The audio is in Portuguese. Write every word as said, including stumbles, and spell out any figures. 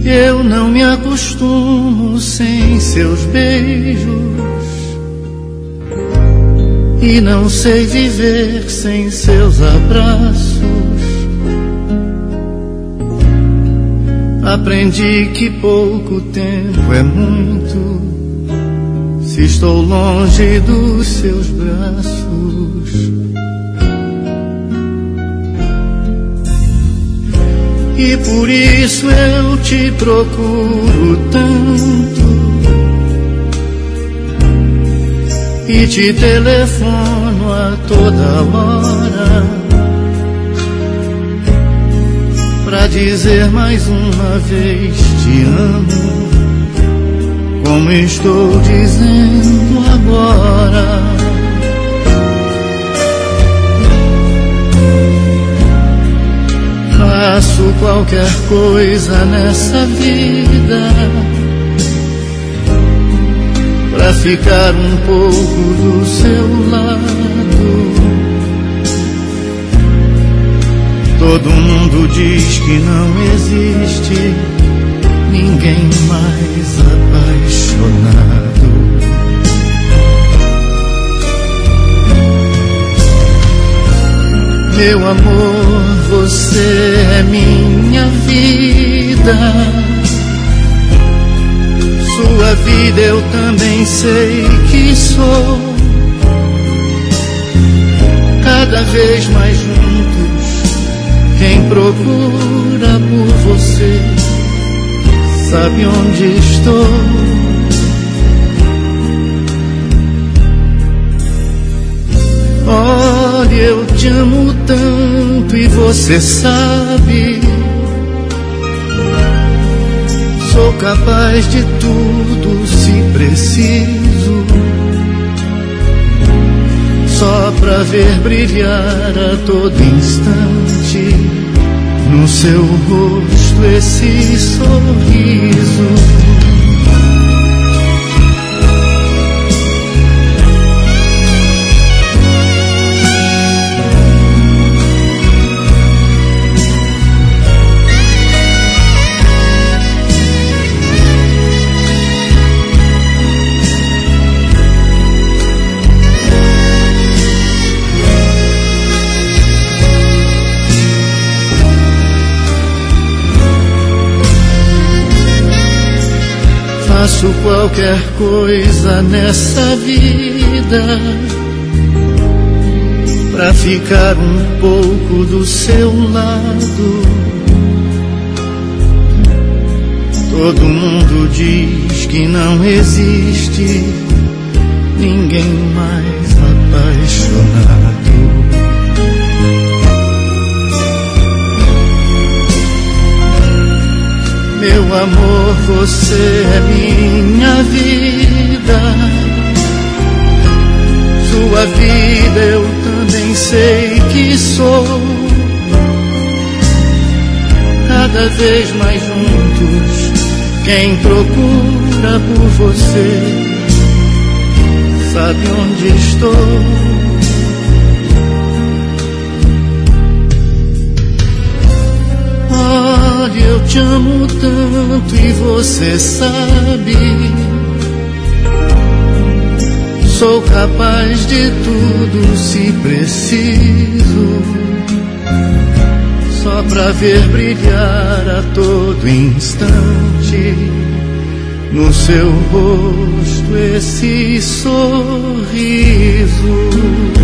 Eu não me acostumo sem seus beijos e não sei viver sem seus abraços. Aprendi que pouco tempo é muito se estou longe dos seus braços. E por isso eu te procuro tanto e te telefono a toda hora pra dizer mais uma vez te amo, como estou dizendo agora. Faço qualquer coisa nessa vida pra ficar um pouco do seu lado. Todo mundo diz que não existe ninguém mais apaixonado. Meu amor, você é minha vida. Sua vida eu também sei que sou. Cada vez mais juntos, quem procura por você sabe onde estou. Olha, eu te amo tanto e você sabe. Sou capaz de tudo se preciso, só pra ver brilhar a todo instante no seu rosto esse sorriso. Faço qualquer coisa nessa vida pra ficar um pouco do seu lado. Todo mundo diz que não existe ninguém mais apaixonado. Meu amor, você é minha vida. Sua vida eu também sei que sou. Cada vez mais juntos, quem procura por você sabe onde estou. Olha, eu te amo tanto e você sabe. Sou capaz de tudo se preciso, só pra ver brilhar a todo instante no seu rosto esse sorriso.